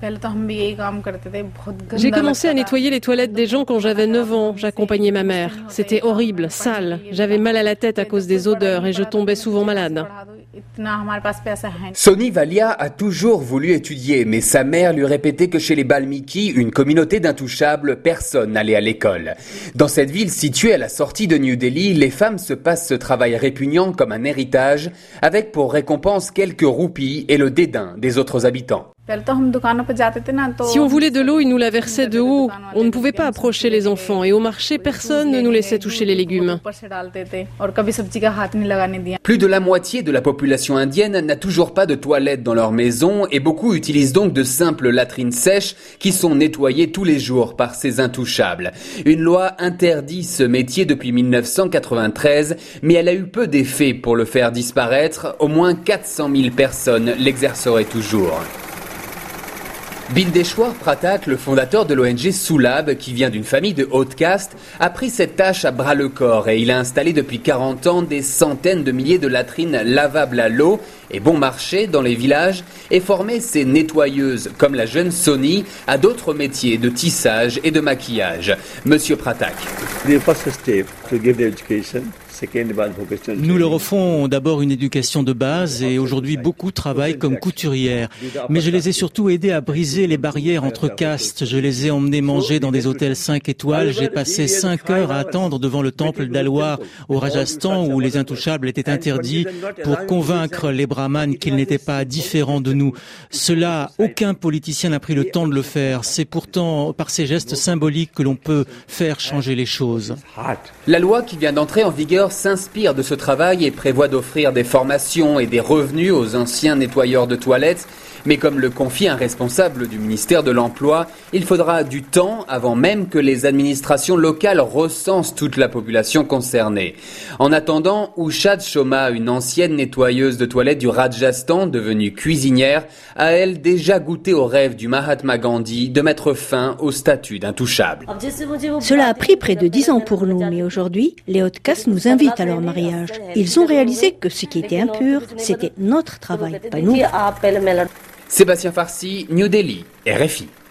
J'ai commencé à nettoyer les toilettes des gens quand j'avais 9 ans. J'accompagnais ma mère. C'était horrible, sale. J'avais mal à la tête à cause des odeurs et je tombais souvent malade. Soni Valia a toujours voulu étudier, mais sa mère lui répétait que chez les Balmiki, une communauté d'intouchables, personne n'allait à l'école. Dans cette ville située à la sortie de New Delhi, les femmes se passent ce travail répugnant comme un héritage, avec pour récompense quelques roupies et le dédain des autres habitants. Si on voulait de l'eau, ils nous la versaient de haut. On ne pouvait pas approcher les enfants et au marché, personne ne nous laissait toucher les légumes. Plus de la moitié de la population indienne n'a toujours pas de toilettes dans leur maison et beaucoup utilisent donc de simples latrines sèches qui sont nettoyées tous les jours par ces intouchables. Une loi interdit ce métier depuis 1993, mais elle a eu peu d'effet pour le faire disparaître. Au moins 400 000 personnes l'exerceraient toujours. Bindeshwar Pratak, le fondateur de l'ONG Soulab, qui vient d'une famille de haute caste, a pris cette tâche à bras-le-corps et il a installé depuis 40 ans des centaines de milliers de latrines lavables à l'eau et bon marché dans les villages et formé ces nettoyeuses, comme la jeune Soni, à d'autres métiers de tissage et de maquillage. Monsieur Pratak. Nous leur offrons d'abord une éducation de base et aujourd'hui beaucoup travaillent comme couturières. Mais je les ai surtout aidés à briser les barrières entre castes. Je les ai emmenés manger dans des hôtels 5 étoiles. J'ai passé 5 heures à attendre devant le temple d'Alwar au Rajasthan où les intouchables étaient interdits pour convaincre les brahmanes qu'ils n'étaient pas différents de nous. Cela, aucun politicien n'a pris le temps de le faire. C'est pourtant par ces gestes symboliques que l'on peut faire changer les choses. La loi qui vient d'entrer en vigueur s'inspire de ce travail et prévoit d'offrir des formations et des revenus aux anciens nettoyeurs de toilettes. Mais comme le confie un responsable du ministère de l'Emploi, il faudra du temps avant même que les administrations locales recensent toute la population concernée. En attendant, Ushad Shoma, une ancienne nettoyeuse de toilettes du Rajasthan, devenue cuisinière, a elle déjà goûté au rêve du Mahatma Gandhi de mettre fin au statut d'intouchable. Cela a pris près de 10 ans pour nous, mais aujourd'hui, les hautes castes nous invitent à leur mariage. Ils ont réalisé que ce qui était impur, c'était notre travail, pas nous. Sébastien Farsi, New Delhi, RFI.